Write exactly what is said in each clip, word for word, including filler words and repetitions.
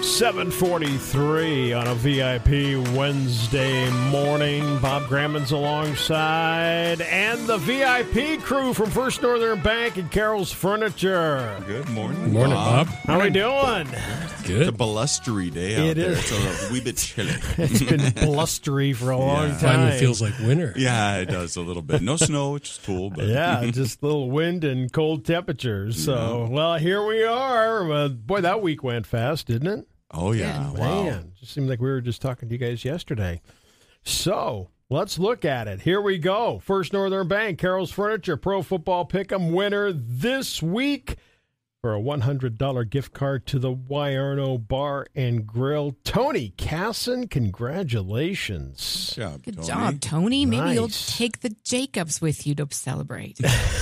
seven forty-three on a V I P Wednesday morning. Bob Grammon's alongside, and the V I P crew from First Northern Bank and Carol's Furniture. Good morning, Good morning, Bob. How are we doing? Good. It's a blustery day out It there. is. It's a wee bit chilly. It's been blustery for a long Yeah. time. Finally feels like winter. Yeah, it does a little bit. No snow, which is cool. But Yeah, just a little wind and cold temperatures. So, well, here we are. Uh, boy, that week went fast, didn't it? Oh, yeah. Man, Wow. just seemed like we were just talking to you guys yesterday. So let's look at it. Here we go. First Northern Bank, Carol's Furniture, Pro Football Pick'em winner this week for a one hundred dollars gift card to the Wyarno Bar and Grill. Tony Casson, congratulations. Good job, Good Tony. job, Tony. Maybe you'll Nice. take the Jacobs with you to celebrate.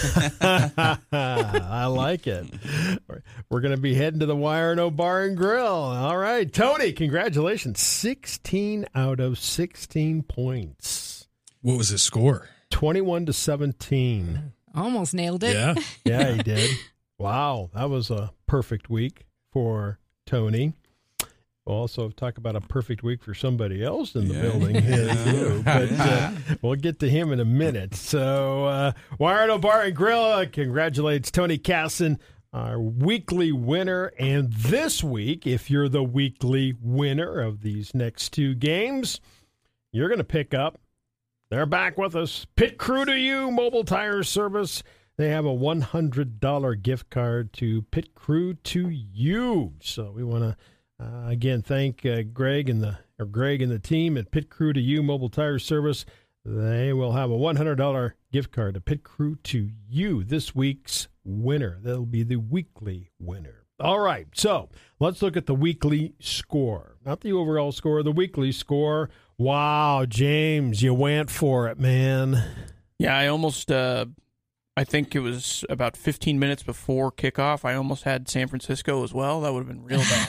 I like it. We're going to be heading to the Wyarno Bar and Grill. All right, Tony, congratulations. sixteen out of sixteen points. What was his score? twenty-one to seventeen. Almost nailed it. Yeah. Yeah, he did. Wow, that was a perfect week for Tony. We'll also talk about a perfect week for somebody else in the Yeah. building here, too. But uh, we'll get to him in a minute. So, uh, Wyarno Bar and Grill uh, congratulates Tony Casson, our weekly winner. And this week, if you're the weekly winner of these next two games, you're going to pick up, they're back with us, Pit Crew to You Mobile Tire Service. They have a one hundred dollars gift card to Pit Crew to You. So we want to uh, again thank uh, Greg and the or Greg and the team at Pit Crew to You Mobile Tire Service. They will have a one hundred dollars gift card to Pit Crew to You, this week's winner. That'll be the weekly winner. All right, so let's look at the weekly score. Not the overall score, the weekly score. Wow, James, you went for it, man. Yeah, I almost, uh, I think it was about fifteen minutes before kickoff, I almost had San Francisco as well. That would have been real bad.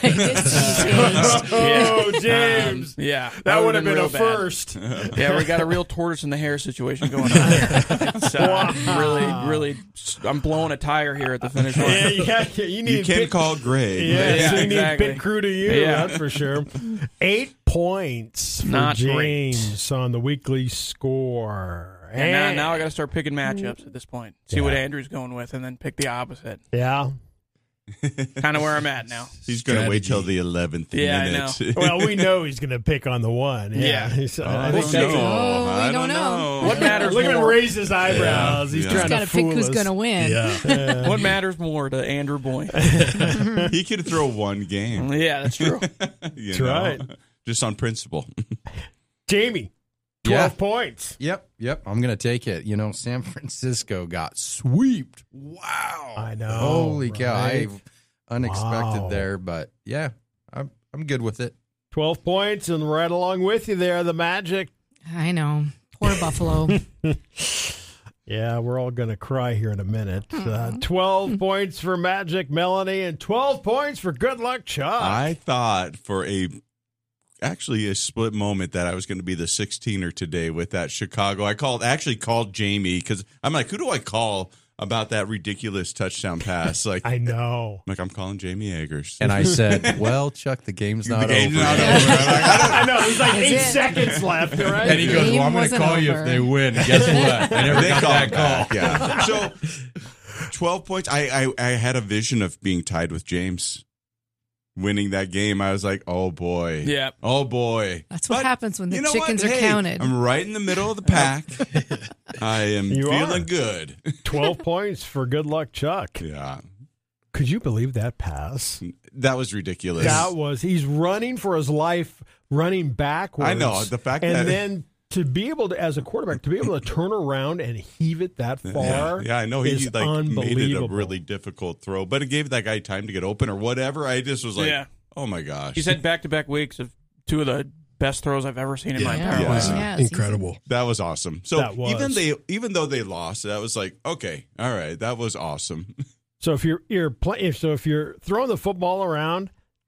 Oh, Yeah. James. Um, yeah. That would have been real a bad. first. Yeah, we got a real tortoise in the hare situation going on. It's, uh, really, really, I'm blowing a tire here at the finish line. Yeah, yeah, yeah, you need You can Pit- call Greg. Yeah, Yeah, so you exactly. need Pit Crew to You, Yeah. that's for sure. Eight points for Not James on the weekly score. And now, now I got to start picking matchups at this point. See Yeah. what Andrew's going with, and then pick the opposite. Yeah. Kind of where I'm at now. He's going to wait Strategy. till the eleventh Yeah, I minute. Well, we know he's going to pick on the one. Yeah. Yeah. He's- Oh, I I think don't that's- know. Oh, we I don't know. What matters Look at him more? raise his eyebrows. He's Yeah. trying Just got to to pick fool who's us. going to win. Yeah. Yeah. What matters more to Andrew Boyne? He could throw one game. Yeah, that's true. You That's know? right. Just on principle. Jamie, Yeah. twelve points. Yep, yep. I'm going to take it. You know, San Francisco got sweeped. Wow. I know. Holy cow. right? I unexpected Wow. there, but yeah, I'm I'm good with it. twelve points, and right along with you there, the Magic. I know. Poor Buffalo. Yeah, we're all going to cry here in a minute. Uh, twelve points for Magic Melanie and twelve points for Good Luck Chuck. I thought for a actually a split moment that I was going to be the sixteener today with that Chicago. I called actually called Jamie because I'm like, who do I call about that ridiculous touchdown pass? Like, I know. I'm like, I'm calling Jamie Eggers. And I said, well, Chuck, the game's not the game's over. not yet." over. I'm like, I don't- I know. There's like Is eight it? seconds left, right? And he goes, Game well, I'm going to wasn't call you over. if they win. And guess what? I never they got called that back, call. yeah. So twelve points. I, I I had a vision of being tied with James, winning that game. I was like, oh boy, Yeah. oh boy. That's what But happens when the you know chickens what? are Hey, counted. I'm right in the middle of the pack. I am You feeling are. good. twelve points for Good Luck Chuck. Yeah, Could you believe that pass? that was ridiculous. That was, he's running for his life, running backwards. I know, the fact and that- then to be able to, as a quarterback, to be able to turn around and heave it that yeah, far. yeah, I know he is like made it a unbelievable. really difficult throw, but it gave that guy time to get open or whatever. I just was like, Yeah. oh my gosh, He's had back-to-back weeks of two of the best throws I've ever seen in my Yeah. entire Yeah. life. Yeah, it's Incredible. that was awesome. So That was. even they, even though they lost, that was like, okay, all right, that was awesome. So if you're you're play, if so if you're throwing the football around,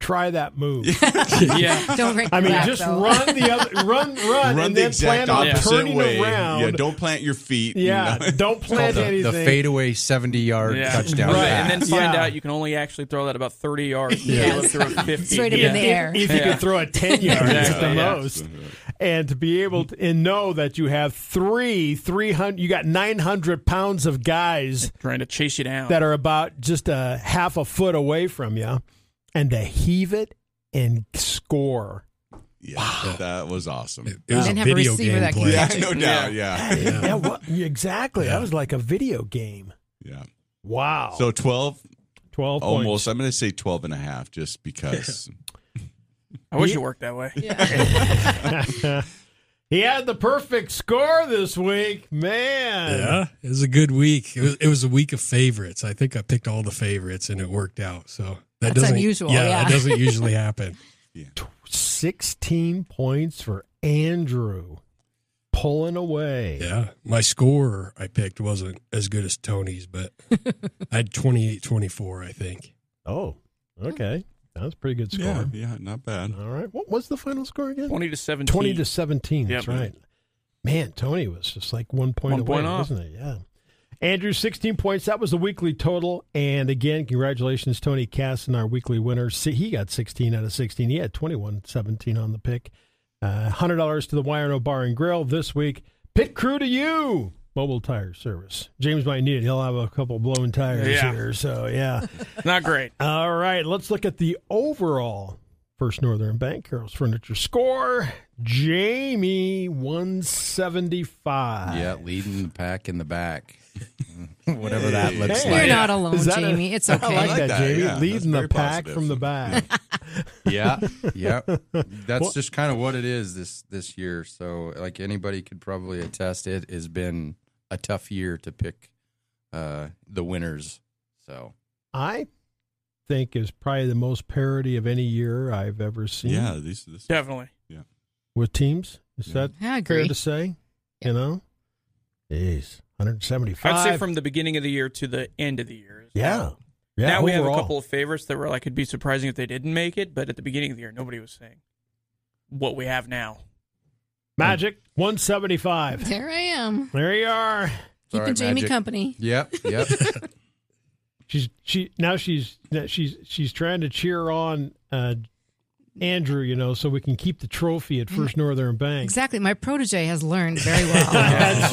try that move. Yeah. Don't break I your mean, back, just though. run the other, run, run, Run and the then exact plan on opposite turning way. around. Yeah, don't plant your feet. Yeah, No. don't plant the, anything. the fadeaway seventy-yard Yeah. touchdown Right. pass. And then find Yeah. out you can only actually throw that about thirty yards. Yes. Throw a fifty. Straight up yeah. in the air. If, if you Yeah. can throw it ten yards at Exactly, the yeah. most, and to be able to and know that you have three, three hundred, you got nine hundred pounds of guys Trying to chase you down. that are about just a half a foot away from you, and to heave it and score. Yeah, that was awesome. It, it was Didn't a have a video receiver game that can play. Yeah, catch it. no doubt. Yeah, Yeah, well, exactly. Yeah. That was like a video game. yeah. Wow. So twelve, twelve almost. points. I'm going to say twelve and a half, just because. I wish it worked that way. Yeah. He had the perfect score this week, man. Yeah, it was a good week. It was, it was a week of favorites. I think I picked all the favorites, and it worked out. So that That's doesn't unusual, Yeah, yeah. that doesn't usually happen. sixteen points for Andrew, pulling away. Yeah, my score I picked wasn't as good as Tony's, but I had twenty-eight twenty-four, I think. Oh, okay. That's a pretty good score. Yeah, yeah, not bad. All right. What was the final score again? Twenty to seventeen. twenty to seventeen. Yep. That's right. Man, Tony was just like one point One away, point off. wasn't it? Yeah. Andrew, sixteen points. That was the weekly total. And again, congratulations, Tony Casson, our weekly winner. See, he got sixteen out of sixteen. He had twenty-one seventeen on the pick. Uh, one hundred dollars to the Wire Bar and Grill this week. Pit crew to you. Mobile Tire Service. James might need it. He'll have a couple blown tires Yeah. here. So, yeah. Not great. All right, let's look at the overall First Northern Bank Carol's Furniture score. Jamie, one seventy-five. Yeah, leading the pack in the back. Whatever that looks Hey. You're like. not alone, Is that a- Jamie. It's I okay. like, like that, that, Jamie. yeah. That's Leading the very pack positive. from the back. Yeah, yeah. That's Well- just kind of what it is this this year. So, like anybody could probably attest, it has been a tough year to pick uh, the winners. So, I think is probably the most parity of any year I've ever seen. Yeah, this, this Definitely. With teams. Is Yeah. that I fair agree. to say? You know? Jeez. one seventy-five. I'd say from the beginning of the year to the end of the year. Yeah. Yeah. now we have a overall. couple of favorites that were like, it'd be surprising if they didn't make it, but at the beginning of the year, nobody was saying what we have now. Magic, one seventy-five. There I am. There you are. Keeping right, Jamie Magic. company. yep, yep. She's she now she's she's she's trying to cheer on uh, Andrew, you know, so we can keep the trophy at First Northern Bank. Exactly. My protege has learned very well. That's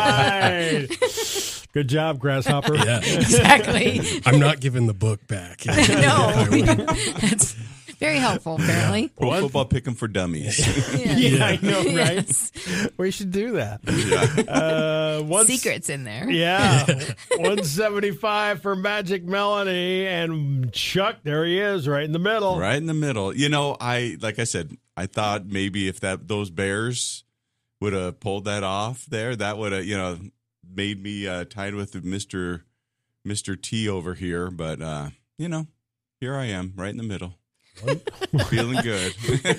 right. Good job, Grasshopper. Yeah, Exactly. I'm not giving the book back. No. That's very helpful, apparently. Pro football pick 'em for dummies. Yeah, I know, right? Yes. We should do that. yeah. Uh, one, Secrets in there. Yeah, one seventy-five for Magic Melanie and Chuck. There he is, right in the middle. Right in the middle. You know, I like I said, I thought maybe if that those Bears would have pulled that off there, that would have, you know, made me uh, tied with Mister Mister T over here. But uh, you know, here I am, right in the middle. Feeling good.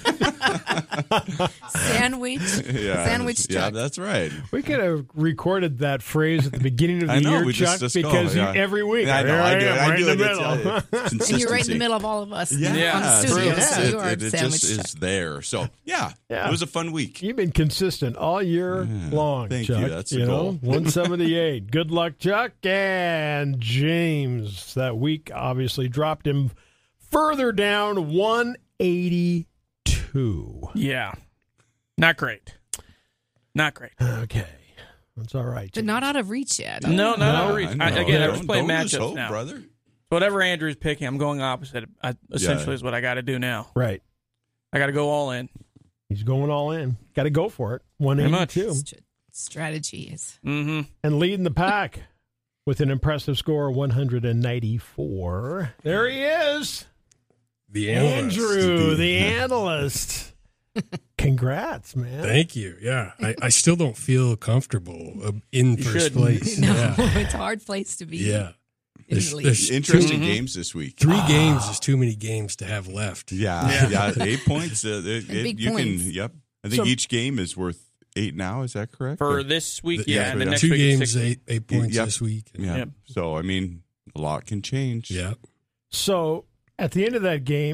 Sandwich. yeah. Sandwich Yeah, Chuck. that's right. We could have recorded that phrase at the beginning of the I know, year, we just- Chuck, just go, because you- yeah. every week. I know, there I do it. am, I right do in the it. It's, middle. uh, And you're right in consistency. the middle of all of us Yeah, on the it's studio. true. So It- you are it, it Sandwich just Chuck. is there. So yeah, Yeah. it was a fun week. You've been consistent all year Yeah, long, thank Chuck. you. That's the you goal. know, one seventy-eight. Good luck, Chuck. And James, that week obviously dropped him further down, one eighty-two. Yeah. Not great. Not great. Okay. That's all right. But not out of reach yet. No, not out of I reach. know. I, again, I'm Don't- just playing don't lose matchups hope, now. brother. Whatever Andrew's picking, I'm going opposite. I, essentially, Yeah. is what I got to do now. Right. I got to go all in. He's going all in. Got to go for it. one eighty-two. St- strategies. Mm-hmm. And leading the pack with an impressive score, one ninety-four. There he is. The analyst. Andrew, the analyst. Congrats, man. Thank you. Yeah, I, I still don't feel comfortable uh, in You first should. place. No, Yeah, it's a hard place to be. yeah. In There's, the league. there's Interesting Mhm. games this week. three games is too many games to have left. Yeah, yeah, eight points. Uh, it, And big it, you points. can. Yep. I think So- each game is worth eight now. Is that correct? For Or- this week, The- yeah, yeah, and the yeah. next Two week is games, six. eight eight points Yep. this week. yeah. Yep. So I mean, a lot can change. Yeah. So at the end of that game,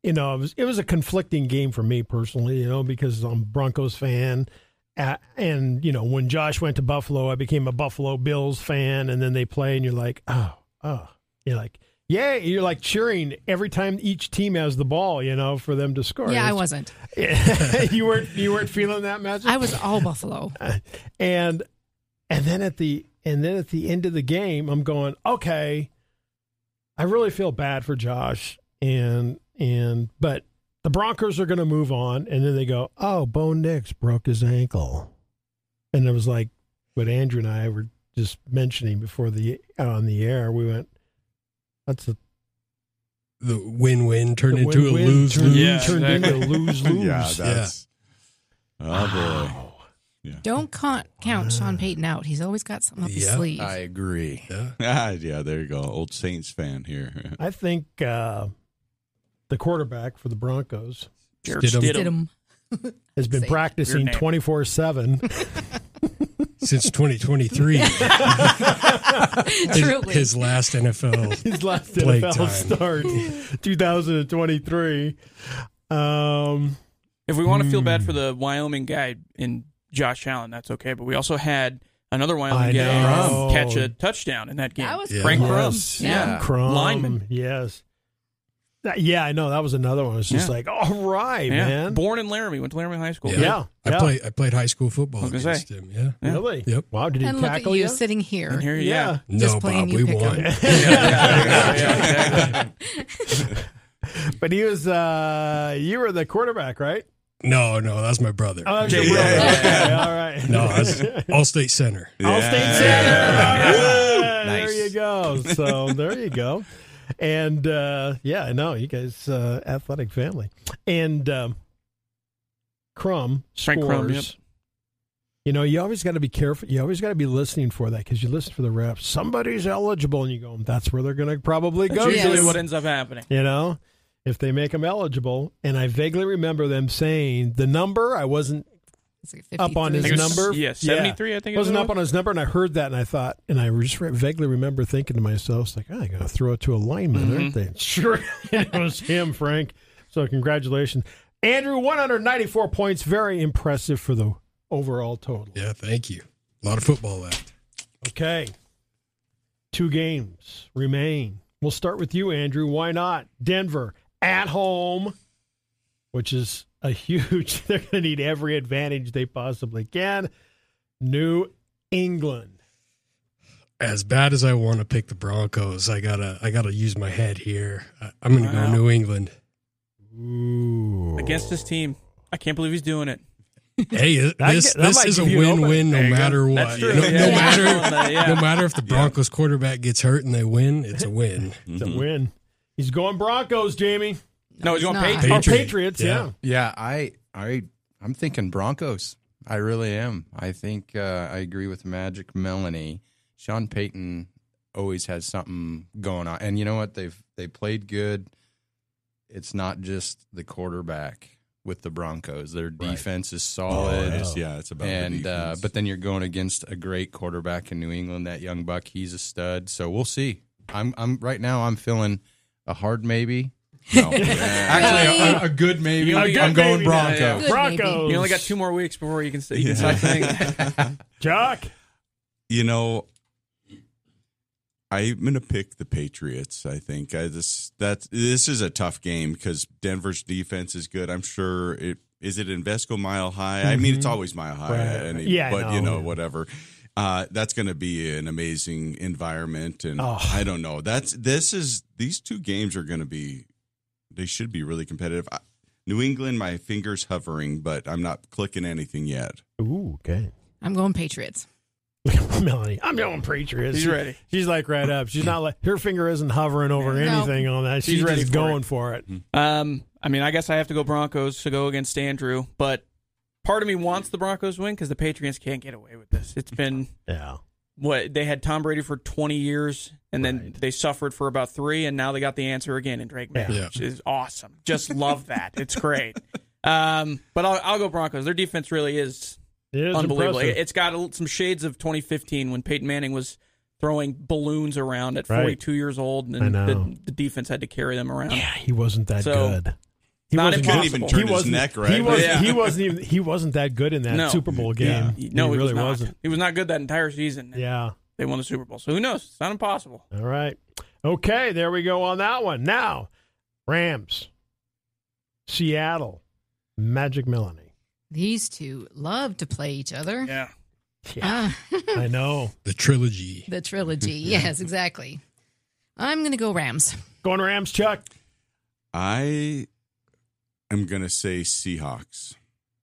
you know, it was it was a conflicting game for me personally, you know, because I'm a Broncos fan. Uh, and, you know, when Josh went to Buffalo, I became a Buffalo Bills fan. And then they play, and you're like, oh, oh. You're like, yeah, you're like cheering every time each team has the ball, you know, for them to score. Yeah, I It's- wasn't. you weren't you weren't feeling that matchup? I was all Buffalo. and and then at the and then at the end of the game, I'm going, okay, I really feel bad for Josh, and and but the Broncos are going to move on, and then they go, oh, Bo Nix broke his ankle, and it was like what Andrew and I were just mentioning before the on the air. We went, that's a The win-win turned the into win-win a lose-lose. turned, Yeah, turned exactly. into lose-lose. Yeah, that's. Oh boy. Wow. Don't count, count Sean Payton out. He's always got something up his Yeah, sleeve. I agree. Yeah. Ah, yeah, there you go. Old Saints fan here. I think uh, the quarterback for the Broncos Jared Stidham. Stidham. Stidham. has been Say- practicing Weird name. twenty-four seven. Since twenty twenty-three, his, Truly. his last N F L. His last Plague N F L time. start, two thousand twenty-three. Um, If we want to feel bad Hmm. for the Wyoming guy in Josh Allen, that's okay. But we also had another I Wyoming know. guy catch a touchdown in that game. That was Yeah. Frank cool. Crum. yes. Yeah. Crum, Lineman. yes. That- yeah, I know. That was another one. It's just Yeah. like, all right, Yeah. man. Born in Laramie, went to Laramie High School. Yeah. Yeah. I yeah. played. I played high school football I was gonna against him. Yeah. Yeah. Really? Yep. Wow, did he And look at tackle you you? sitting here. And here, Yeah. yeah. Just No, playing Bob, you we pick 'em. won. Yeah, yeah, yeah, exactly. But he was, uh, you were the quarterback, right? No, no, that's my brother. Oh, that was Yeah, your brother. yeah, Okay, yeah. all right. No, that's All-State center. All State Yeah. Center. Yeah, Nice. There you go. So there you go. And uh, yeah, I know you guys, uh, athletic family. And um, Crum Frank scores. Crum, yep. You know, you always got to be careful. You always got to be listening for that because you listen for the reps. Somebody's eligible, and you go, that's where they're going to probably go. That's usually Yes. what ends up happening. You know, if they make them eligible. And I vaguely remember them saying the number. I wasn't It's like up on I his think it was- number. yeah, seventy-three, I think it wasn't was. up on his number, and I heard that, and I thought, and I just vaguely remember thinking to myself, it's like, oh, I got to throw it to a lineman, Mhm. aren't they? Sure, it was him, Frank. So congratulations, Andrew. one hundred ninety-four points, very impressive for the overall total. Yeah, thank you. A lot of football left. Okay, two games remain. We'll start with you, Andrew. Why not? Denver at home, which is a huge, they're going to need every advantage they possibly can. New England. As bad as I want to pick the Broncos, I gotta, I gotta use my head here. I, I'm gonna Wow. go New England. Ooh. Against his team. I can't believe he's doing it. Hey, this That- this, that might is a give you an win-win no There you go. matter what. That's true. No, Yeah. no Yeah. matter, Yeah. no matter if the Broncos quarterback gets hurt and they win, it's a win. It's a Mhm. win. He's going Broncos, Jamie. No, he's going not. Patriots. Or Patriot. Patriots, yeah. Yeah. Yeah, I, I, I'm thinking Broncos. I really am. I think uh, I agree with Magic Melanie. Sean Payton always has something going on, and you know what? They've they played good. It's not just the quarterback with the Broncos. Their defense is solid. Oh, it's- yeah, it's about the And uh, defense. but then you're going against a great quarterback in New England. That young buck, he's a stud. So we'll see. I'm I'm right now. I'm feeling a hard maybe. No, actually, a, a good maybe. You only got I'm going maybe. Broncos. Yeah, yeah. Good, Broncos. You only got two more weeks before you can, you can Yeah. start saying. Jock. You know, I'm gonna pick the Patriots. I think I, this that this is a tough game because Denver's defense is good. I'm sure it is it Invesco Mile High. I mean, it's always Mile High, Right. and it- Yeah, I but you know. know, whatever. Uh, that's going to be an amazing environment, and Oh. I don't know. That's this is these two games are going to be. They should be really competitive. I, New England, my fingers hovering, but I'm not clicking anything yet. Ooh, okay. I'm going Patriots. Melanie, I'm going Patriots. He's She- ready. She's like right up. She's not like, her finger isn't hovering over No. anything on that. She's, She's ready just for going it. for it. Um, I mean, I guess I have to go Broncos to go against Andrew, but part of me wants the Broncos win because the Patriots can't get away with this. It's been Yeah. what they had Tom Brady for twenty years, and then Right. they suffered for about three, and now they got the answer again in Drake May, Yeah. which is awesome. Just love that. It's great. Um, but I'll, I'll go Broncos. Their defense really is It is unbelievable. impressive. It's got a, some shades of twenty fifteen when Peyton Manning was throwing balloons around at Right. forty-two years old, I and know. the, the defense had to carry them around. Yeah, he wasn't that So, good. He Not wasn't Couldn't good. even impossible. turn He his wasn't- neck right. He wasn't. Yeah. He wasn't even. He wasn't that good in that No. Super Bowl game. Yeah. He- no, he he, really was not. wasn't. He was not good that entire season. Yeah. They won the Super Bowl. So who knows? It's not impossible. All right. Okay, there we go on that one. Now, Rams, Seattle, Magic Melanie. These two love to play each other. Yeah. Yeah, Ah, I know. The trilogy. the trilogy. Yes, exactly. I'm going to go Rams. Going Rams, Chuck. I am going to say Seahawks.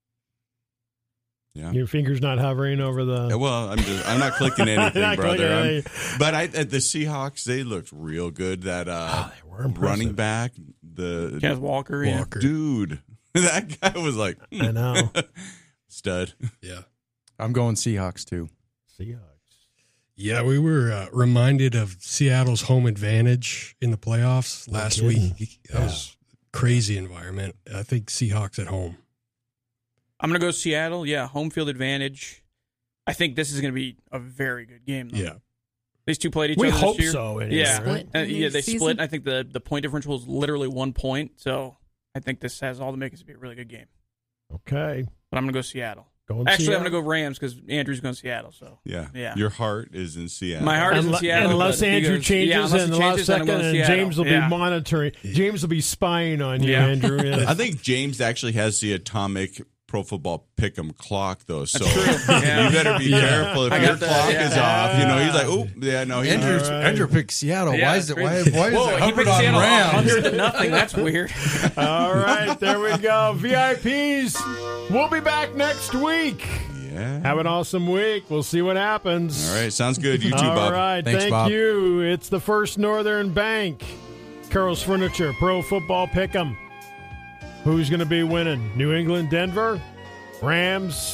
Yeah. Your finger's not hovering over the. Well, I'm just I'm not clicking anything, Not brother. clicking I'm- anything. but I the Seahawks, they looked real good. That uh, Oh, they were impressive. running back, the Kenneth Walker. Yeah. Walker. dude, that guy was like hmm, I know. stud. Yeah. I'm going Seahawks too. Seahawks. Yeah, we were uh, reminded of Seattle's home advantage in the playoffs No last kidding. week. That was crazy environment. I think Seahawks at home. I'm going to go Seattle. Yeah, home field advantage. I think this is going to be a very good game, though. Yeah. These two played each We other hope this year. so. Anyway, Yeah. right? Split Uh, in the yeah, they season? split. I think the, the point differential is literally one point. So I think this has all the makings to be a really good game. Okay. But I'm going to go Seattle. Going Actually, Seattle. I'm going to go Rams because Andrew's going Seattle. So Yeah, Yeah. Your heart is in Seattle. My heart is in Unle- Seattle. Unless but he Andrew goes- changes yeah, unless in he the last changes, then I'm second, going and Seattle. James will Yeah. be monitoring. James will be spying on you, Yeah. Andrew. Yeah. I think James actually has the atomic Pro Football Pick'em clock though, so That's true. Yeah. you better be Yeah. careful if I your got that, clock yeah. is off. You know, he's like, oh, yeah, no, he's Andrew's, All right. Andrew picked Seattle. Yeah, why is it? Why, crazy. why is Whoa, it he Hubbard picked on Seattle Rams? one hundred to nothing. That's weird. All right, there we go. V I Ps. We'll be back next week. yeah. Have an awesome week. We'll see what happens. All right, sounds good. You too, All Bob. right, Thanks, thank Bob. you. It's the First Northern Bank, Carol's Furniture, Pro Football Pick'em. Who's going to be winning? New England, Denver, Rams,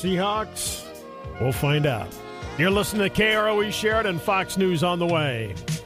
Seahawks? We'll find out. You're listening to K R O E Sheridan, Fox News on the way.